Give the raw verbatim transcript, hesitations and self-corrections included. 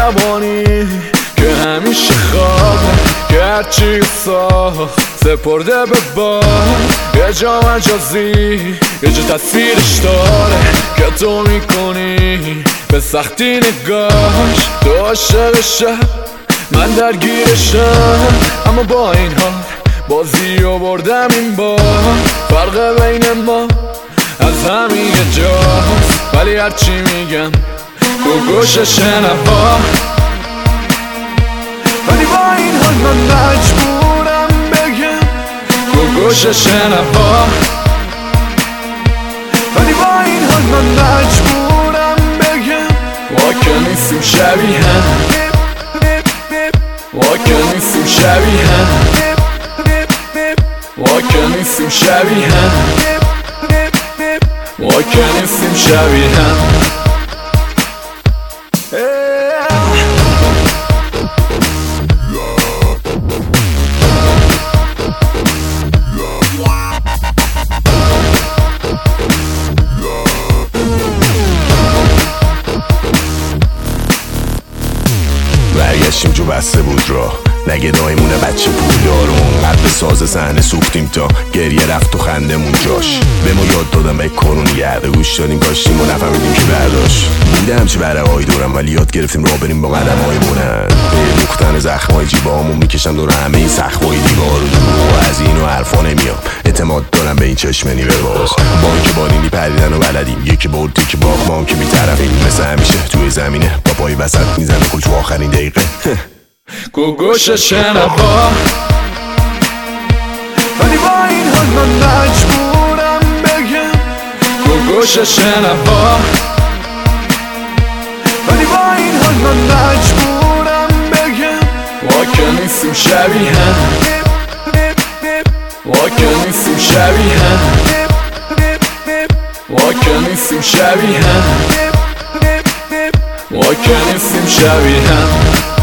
شبانی که همیشه خوابه، که هرچی ساخت سپرده به باد. یه جا مجازی، یه جا تصویرش داره که تو میکنی به سختی نگاش. تو عاشقشم، من درگیرشم، اما با این حال بازی رو بردم این بار. فرق بین ما از همین یه جاست، ولی هرچی میگم تو گوش شنوا. ولی با این حال من مجبورم بگم تو گوش شنوا. ولی با این حال من مجبورم بگم وا که نیستیم شبیه هم، وا که نیستیم شبیه هم، وا که نیستیم شبیه هم، وا که نیستیم شبیه هم. برگشتیم جو بسته بود راه، نگه دایمونه بچه پولدارون. قد ساز صحنه سوختیم تا گریه رفت و خندمون جاش. به ما یاد دادم به کارون گرده گوش دادیم کاشتیم و نفهمیدیم که برداشت. بوده همچه برای های دورم، ولی یاد گرفتیم راه بریم با قدم های بلند. به دوختن زخمای جیبامون میکشم دور همه این سخمای دیوار و دور و از این و حرفا نمیام. اعتماد دارم به این چشمنی به باز. با اینکه بالینی پریدن و بلدیم، یکی برد یکی باخت، ما هم که بی‌طرفیم. مثل همیشه توی زمینه با پای وسط میزنه کل تو آخرین دقیقه. گوش شنوا. ولی با این حال من مجبورم بگم گوش شنوا. ولی با این حال من مجبورم بگم وا که نیستیم شبیه هم، وا که نیستیم شبیه هم، وا که نیستیم شبیه هم، وا که نیستیم شبیه هم.